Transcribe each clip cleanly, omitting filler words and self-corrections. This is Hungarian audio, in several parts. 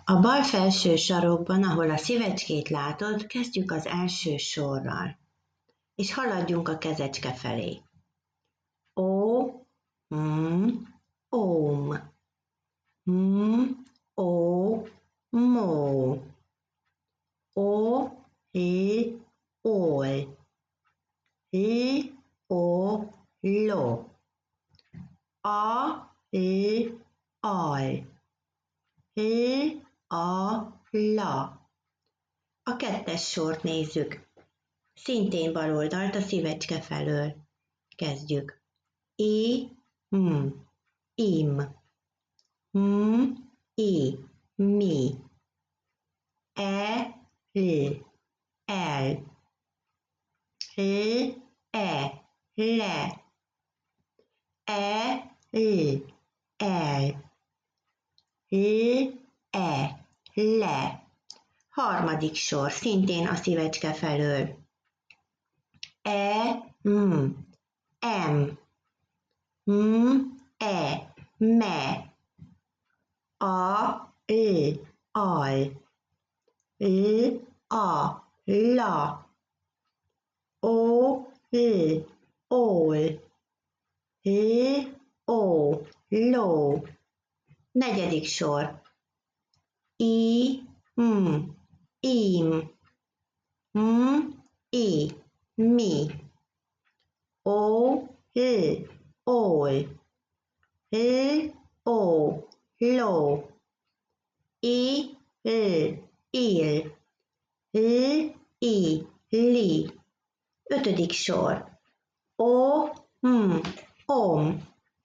A bal felső sarokban, ahol a szívecskét látod, kezdjük az első sorral, és haladjunk a kezecske felé. O, óm, ó, mó, ó, i, ól, i, ó, ló, a, i, al, i, a, la. A kettes sort nézzük. Szintén bal oldalt a szívecske felől. Kezdjük. I, im, i, mi, e, l, el, l, e, le, e, l, el, l, e, le. Harmadik sor, szintén a szívecske felől. E, em, e, me, a, l, al, l, a, la, o, l, ól, l, ó, ló. Negyedik sor. I, im, i, mi, ó, l, ól, l, ó, ló, i, l, il, l, i, li. Ötödik sor. O, om,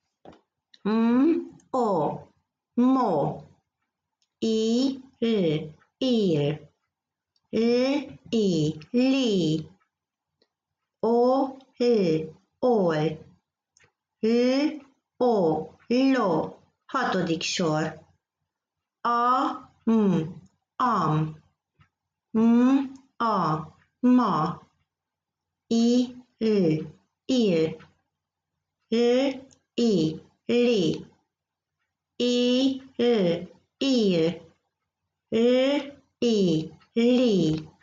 ó, mo, i, l, il, l, i, li, ó, l, ól, l, ó, ló. Hatodik sor. A, am, a, ma, i, l, il, l, i, li, i, l, il, l, i, li.